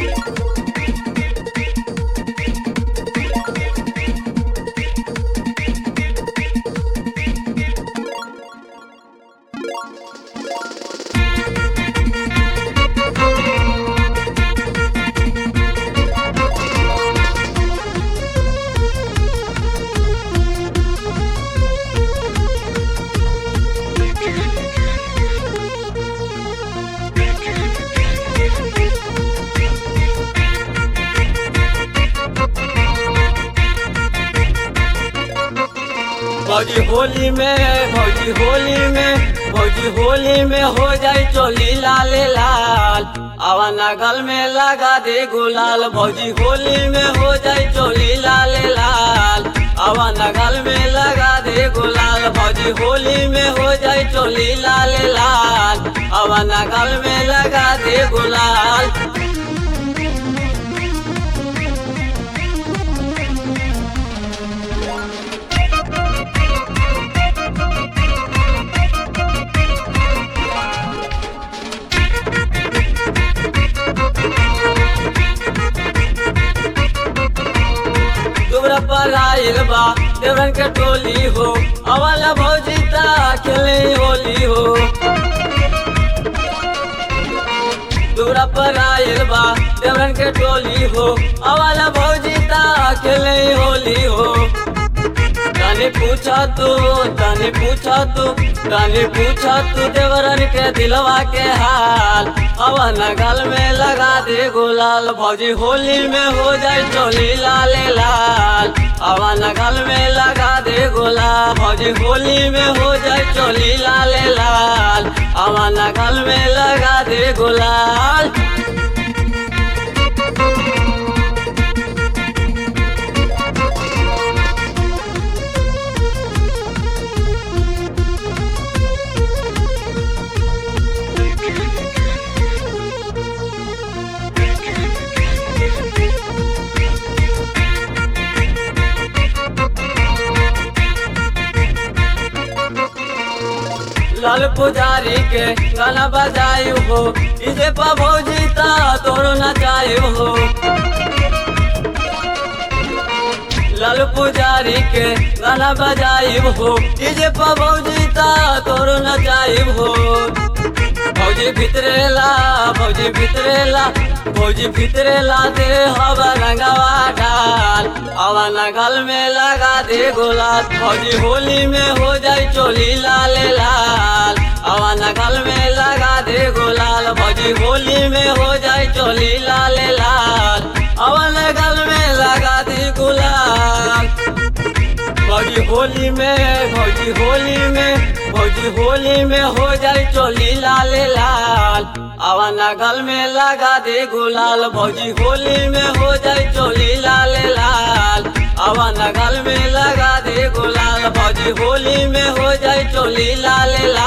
भौजी होली में भौजी होली में हो जाए चोली लाल लाल आवा नगल में लगा दे गुलाल। भौजी होली में हो जाए चोली लाल लाल आवा नगल में लगा दे गुलाल। भौजी होली में हो जाए चोली लाल लाल आवा नगल में लगा दे गुलाल। पर आइल बा देवरन के टोली हो अवाला भौजी ता खेले होली हो। दूरा पर आइल बा देवरन के टोली हो अवाला भौजी ता खेले होली हो। ताने पूछा तू देवरन के दिलवा के हाल अवा नगल में लगा दे गुलाल। भौजी होली में हो जाए चोली लाल लाल आवा नगल में लगा दे गुलाल। भौजी होली में हो जाए चोली लाल लाल आवा नगल में लगा दे गुलाल। लाल पुजारी के गाना बजायु हो इसे पा भौजी ता तोरो नचायु हो। लाल पुजारी के गाना बजायु हो इसे पा भौजी ता तोरो नचायु हो। भौजी भितरेला दे हवा रंगवा डाल आवा नगल में लगा दे गुलाल। भौजी होली में हो जाए चोली लाल लाल आवा नगल में लगा दे गुलाल। भौजी होली में हो जाए चोली लाल लाल आवा नगल में लगा दे गुलाल। भौजी होली में हो जाए चोली लाल लाल आवा नगल में लगा दे गुलाल। भौजी होली में हो जाए चोली लाल लाल आवा नगल में लगा दे गुलाल। भौजी होली में हो जाए चोली लाल लाल।